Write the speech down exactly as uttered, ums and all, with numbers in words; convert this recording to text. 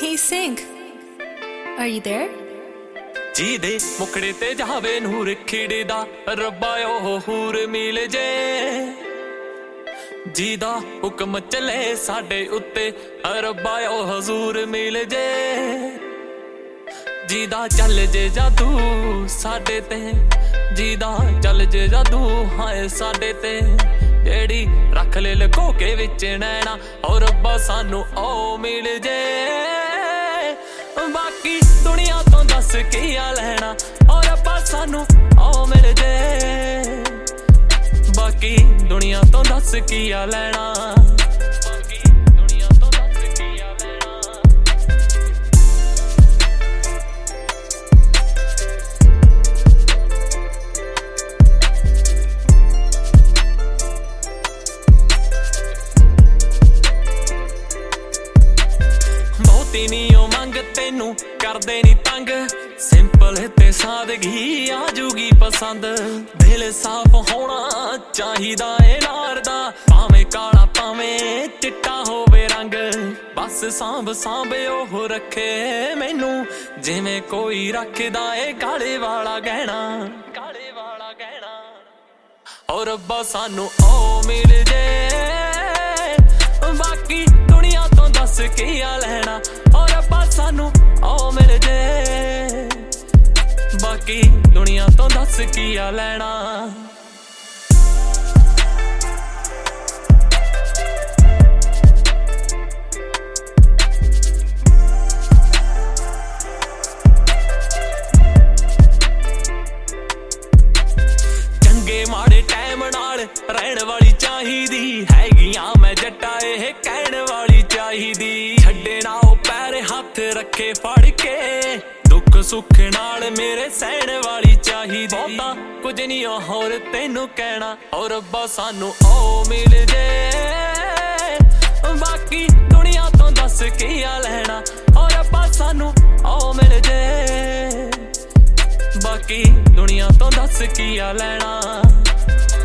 Can you sing? Are you there? ਜੀ ਦੇ ਮੁਖੜੇ ਤੇ ਜਾਵੇ ਨੂਰ ਖਿੜਦਾ ਰੱਬਾ ਉਹ ਹੂਰ ਮਿਲ ਜੇ ਜੀ ਦਾ ਹੁਕਮ ਚੱਲੇ ਸਾਡੇ ਉੱਤੇ ਰੱਬਾ ਉਹ ਹਜ਼ੂਰ ਮਿਲ ਜੇ ਜੀ ਦਾ ਚੱਲ ਜੇ ਜਾਦੂ ਸਾਡੇ ਤੇ ਜੀ ਦਾ ਚੱਲ ਜੇ ਜਾਦੂ ਹਾਏ ਸਾਡੇ ਤੇ ਜਿਹੜੀ ਰੱਖ ਲੈ ਲਕੋ ਕੇ ਵਿੱਚ ਨੈਣਾ ਔਰ ਰੱਬਾ ਸਾਨੂੰ ਉਹ ਮਿਲ ਜੇ ਬਾਕੀ ਦੁਨੀਆ ਤੋਂ ਦੱਸ ਕੀ ਆ ਲੈਣਾ ਔਰ ਰੱਬਾ ਸਾਨੂੰ ਉਹ ਮਿਲ ਜੇ ਬਾਕੀ ਦੁਨੀਆ ਤੋਂ ਦੱਸ ਕੀ ਆ ਲੈਣਾ ਬਾਕੀ ਦੁਨੀਆ ਤੋਂ ਦੱਸ ਕੀ ਆ ਲੈਣਾ ਬਹੁਤੀ ਨੀ ਉਹ ਮੰਗ ਤੈਨੂੰ ਕਰਦੇ ਨੀ ਤੰਗ ਸਿੰਪਲ ਤੇ ਸਾਦਗੀ ਆਜੂਗੀ ਪਸੰਦ ਦਿਲ ਸਾਫ਼ ਹੋਣਾ ਚਾਹੀਦਾ ਏ ਨਾਰ ਦਾ ਭਾਵੇਂ ਕਾਲਾ ਭਾਵੇਂ ਚਿੱਟਾ ਹੋਵੇ ਰੰਗ ਬਸ ਸਾਂਭ ਸਾਂਭੇ ਉਹ ਰੱਖੇ ਮੈਨੂੰ ਜਿਵੇਂ ਕੋਈ ਰੱਖਦਾ ਏ ਕਾਲੇ ਵਾਲਾ ਗਹਿਣਾ ਕਾਲੇ ਵਾਲਾ ਗਹਿਣਾ ਔਰ ਰੱਬਾ ਸਾਨੂੰ ਉਹ ਮਿਲ ਜੇ ਬਾਕੀ ਦੁਨੀਆ ਤੋਂ ਦੱਸ ਕੀ ਆ ਲੈਣਾ ਔਰ ਰੱਬਾ ਸਾਨੂੰ ਉਹ ਮਿਲ ਜੇ ਬਾਕੀ ਦੁਨੀਆ ਤੋਂ ਦੱਸ ਕੀ ਆ ਲੈਣਾ ਚੰਗੇ ਮਾੜੇ ਟਾਈਮ ਨਾਲ ਰਹਿਣ ਵਾਲੀ ਚਾਹੀਦੀ ਹੈਗੀਆਂ ਮੈਂ ਜੱਟਾ ਇਹ ਕਹਿਣ ਵਾਲੀ ਚਾਹੀਦੀ ਛੱਡੇ ਨਾ ਉਹ ਪੈਰ ਹੱਥ ਰੱਖੇ ਫੜ ਕੇ ਦੁੱਖ ਸੁੱਖ ਨਾਲ ਮੇਰੇ ਸਹਿਣ ਵਾਲੀ ਚਾਹੀਦੀ ਬਹੁਤਾ ਕੁਝ ਨਹੀਂ ਹੋਰ ਤੈਨੂੰ ਕਹਿਣਾ ਔਰ ਰੱਬਾ ਸਾਨੂੰ ਉਹ ਮਿਲ ਜੇ ਬਾਕੀ ਦੁਨੀਆ ਤੋਂ ਦੱਸ ਕੀ ਆ ਲੈਣਾ ਔਰ ਰੱਬਾ ਸਾਨੂੰ ਉਹ ਮਿਲ ਜੇ ਬਾਕੀ ਦੁਨੀਆ ਤੋਂ ਦੱਸ ਕੀ ਆ ਲੈਣਾ